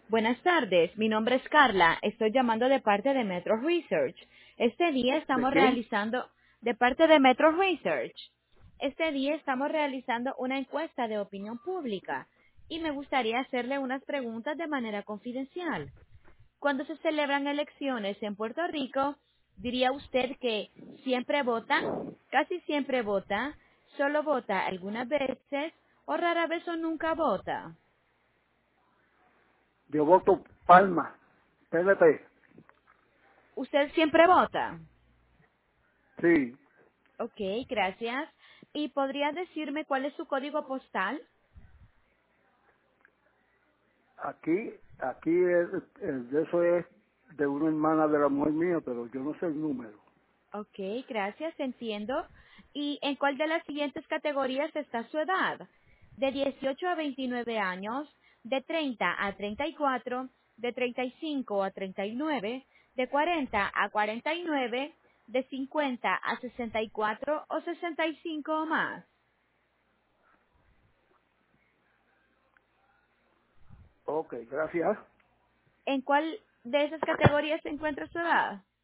Buenas tardes, mi nombre es Carla, estoy llamando de parte de Metro Research. Este día ¿De estamos quién? realizando, de parte de Metro Research, este día estamos realizando una encuesta de opinión pública y me gustaría hacerle unas preguntas de manera confidencial. Cuando se celebran elecciones en Puerto Rico, ¿diría usted que siempre vota, casi siempre vota, solo vota algunas veces o rara vez o nunca vota? Yo voto Palma, PNP. ¿Usted siempre vota? Sí, Ok, gracias. ¿Y podría decirme cuál es su código postal? aquí de eso es de una hermana de la mujer mía, pero yo no sé el número. Ok, gracias, entiendo. ¿Y en cuál de las siguientes categorías está su edad? De 18 a 29 años, de 30 a 34, de 35 a 39, de 40 a 49, de 50 a 64 o 65 o más. Ok, gracias. ¿En cuál de esas categorías se encuentra su edad?